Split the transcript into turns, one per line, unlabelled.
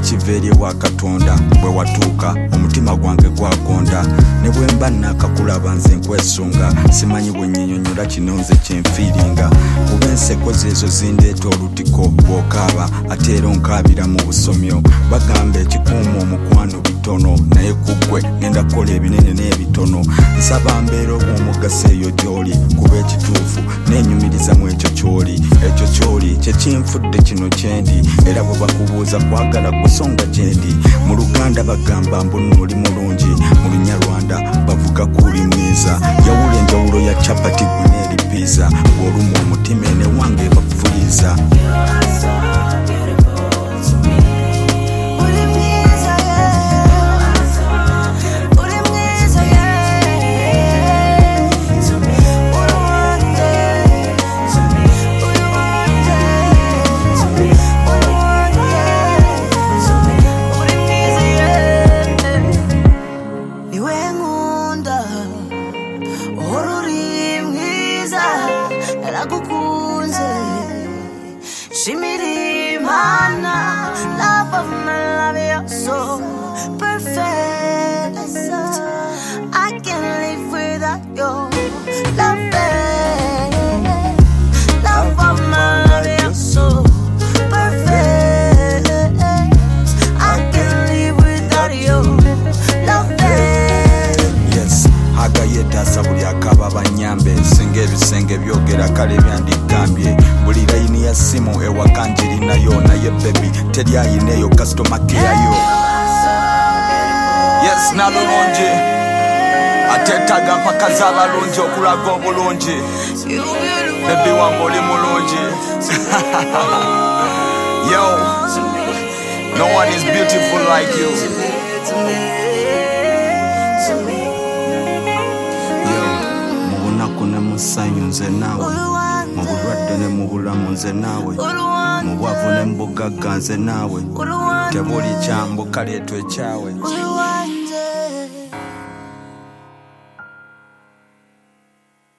ekiva eri ewa Katonda bwe watuuka omutima gwange gwagonda ne bwe mba nakakulaba nze nkwesunga simanyi bwe nnyinnyonnyola kino nze kyenfiiringa kuba enseko zeezo zindeeta olutiko bw'okaaba ate era onkaabira mu busomyo bagamba ekikuuma omukwano bitono naye kuggwe ngenda kukola ebinene n'ebitono nsaba mbeera obw'omugaso eyo gy'oli kuba ekituufu neenyumiriza mu ekyo ky'oli kyekinfudde kino kyendi era bwe bakubuuza kwagala gusonga gyendi mu Luganda bagamba mbu oli mulungi mu Lunyarwanda bavuga kuli mwiza yawula enjawulo ya chapati gwe n'eri pizza bw'oluma omutima ene wange bakufuliza
Shimirimana, love of my love, you're so perfect. I can't live without your love. Love of my love, you're so perfect. I can't live without your love.
Yes, hagayeta buli akaba banyambe singa ebisenge byogera kale byandigambye buli layini ya simu ewakanjiri nayo naye baby teri ayineyo customer care yo. Yes, nalulungi atetaga mpaka z'abalungi okulaga obulungi baby wange oli mulungi yo no one is beautiful like you. Musanyu nze naawe mu bulwadde ne mu bulamu nze naawe mu bwavu ne mu bugagga nze naawe tebuli kyambo kaleetwa ekyawe.